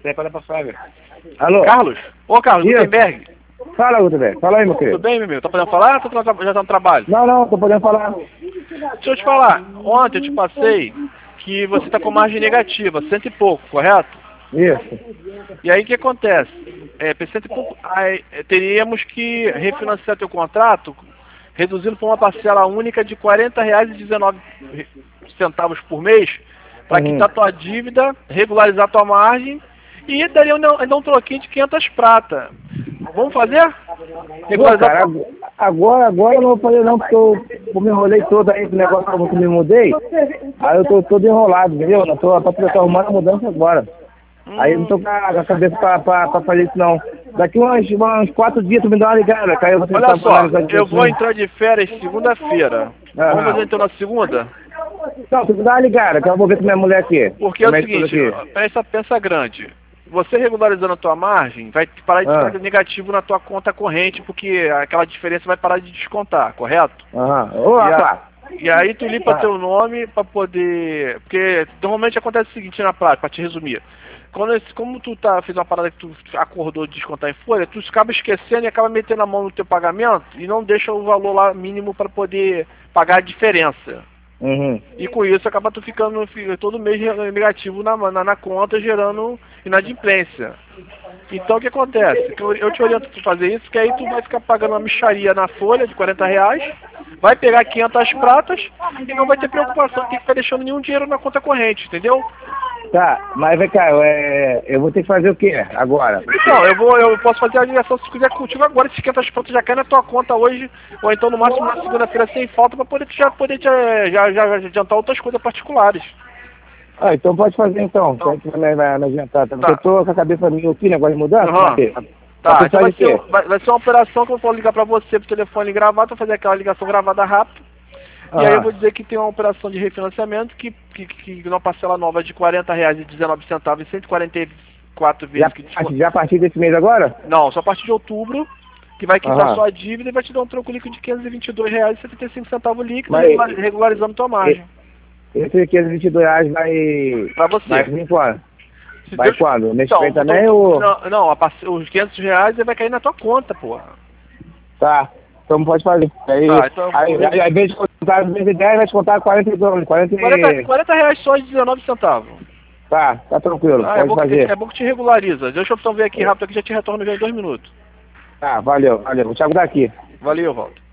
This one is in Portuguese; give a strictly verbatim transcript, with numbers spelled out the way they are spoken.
aí para pra Flávia. Alô? Carlos? Ô, Carlos, Isso. Gutenberg. Fala, Gutenberg. Fala aí, meu querido. Tudo bem, meu amigo? Tá podendo falar ou tá, já tá no trabalho? Não, não, tô podendo falar. Deixa eu te falar. Ontem eu te passei que você tá com margem negativa, cento e pouco, correto? Isso. E aí o que acontece? É, por cento e pouco, aí, teríamos que refinanciar teu contrato, reduzindo para uma parcela única de quarenta reais e dezenove centavos por mês, para Uhum. quitar tua dívida, regularizar tua margem e daria um, ainda um troquinho de quinhentas prata. Vamos fazer? Regularizar. Pô, cara, agora, agora eu não vou fazer não, porque eu, eu me enrolei todo aí com o negócio que eu me mudei. Aí eu tô todo enrolado, entendeu? Eu tô, tô, tô arrumando a mudança agora. Hum. Aí eu não tô com a cabeça pra, pra, pra fazer isso não. Daqui uns, uns quatro dias tu me dá uma ligada, cara. Você Olha só, eu vou entrar de férias segunda-feira. Ah, Vamos fazer então na segunda? Não, tu me dá uma ligada, que eu vou ver com minha mulher aqui. Porque é o seguinte, pensa, pensa grande. Você regularizando a tua margem, vai parar de ficar ah. negativo na tua conta corrente, porque aquela diferença vai parar de descontar, correto? Aham. Uhum. E, a, e aí tu limpa ah. teu nome pra poder... Porque normalmente acontece o seguinte na prática, pra te resumir. Quando, como tu tá, fez uma parada que tu acordou de descontar em folha, tu acaba esquecendo e acaba metendo a mão no teu pagamento e não deixa o valor lá mínimo para poder pagar a diferença. Uhum. E com isso acaba tu ficando todo mês negativo na, na, na conta, gerando inadimplência. Então o que acontece? Eu te oriento a fazer isso, que aí tu vai ficar pagando uma mixaria na folha de quarenta reais, vai pegar quinhentas pratas e não vai ter preocupação de ter que ficar deixando nenhum dinheiro na conta corrente, entendeu? Tá, mas vem cá, eu, é, eu vou ter que fazer o quê agora? Então, eu vou, eu posso fazer a ligação se tu quiser contigo agora, esses quinhentas pratas já caem na tua conta hoje, ou então no máximo na segunda-feira sem falta, para poder já poder te, já, já, já adiantar outras coisas particulares. Ah, então pode fazer então, então. que a gente vai, vai, vai adiantar, tá? Porque eu tô com a cabeça minha aqui, negócio de mudança, uhum. vai Tá, então vai ser, vai, vai ser uma operação que eu vou ligar para você pro telefone gravado, vou fazer aquela ligação gravada rápido. E ah. aí eu vou dizer que tem uma operação de refinanciamento que, que, que numa parcela nova de quarenta reais e dezenove centavos e cento e quarenta e quatro vezes já, que já a partir desse mês agora? Não, só a partir de outubro, que vai quitar sua dívida e vai te dar um troco líquido de quinhentos e vinte e dois reais e setenta e cinco centavos líquido, Mas, regularizando tua margem. Esse quinhentos e vinte e dois reais vai... Pra você. Vai vir quando? Se vai Deus... quando? Nesse então, mês também então, ou... Não, não a parce... os quinhentos reais vai cair na tua conta, porra. Tá. Então pode fazer. Aí, tá, então, aí, aí, aí, ao invés de contar os dez, vai descontar quarenta e dois, quarenta, quarenta, quarenta reais só de dezenove centavos. Tá, tá tranquilo. Ah, pode é, bom fazer. Que, é bom que te regulariza. Deixa eu então ver aqui rápido, aqui já te retorno já em dois minutos. Tá, valeu, valeu. Vou te aguardar aqui. Valeu, Walter.